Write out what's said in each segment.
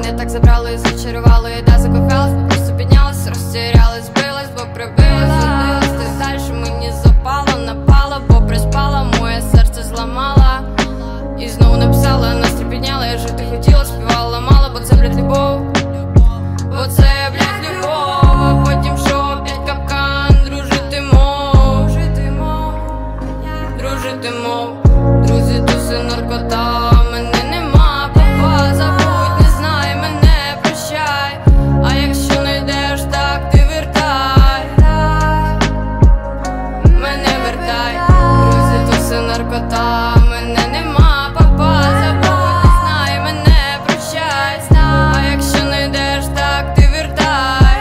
Мене так забрало і зачарувало, я да закохалась, просто піднялась, розтірялась, збилась, бо прибилась, зудилась. Ти дальше мені запало, напала, бо приспала, моє серце зламала. І знову написала, настрій підняла, я жити хотіла, співала мало, бо це, блядь, любов. Бо це, блядь, любов. А потім що, опять капкан, дружити мов, дружити мов. Друзі, туси, наркота, мене нема, папа, забудь, не знай, мене прощай. А якщо не йдеш, так ти вертай, мене вертай. Друзі, туси, наркота, мене нема, папа, забудь, не знай, мене прощай. А якщо не йдеш, так ти вертай,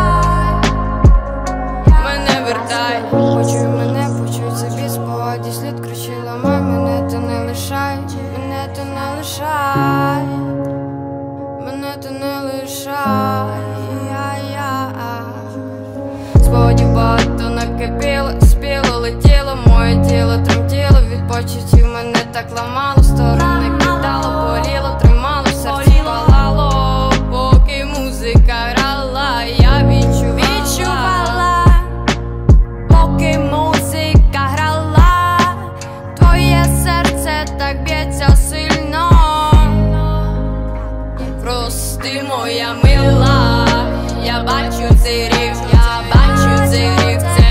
мене вертай. Почуй мене, почуй собі спогаді слід, кричила май, мене ти не лишай, мене ти не лишай, мене ти не лишай. Спогадів багато накипіло, спіло, летіло, моє тіло тремтіло, від почуттів мене так ламало, сторони кидало, боліло, тримало, серце палало, поки музика грала, я відчувала, поки музика грала, твоє серце так б'ється сильно. Прости, моя мила, я бачу цей риф, я бачу цей риф.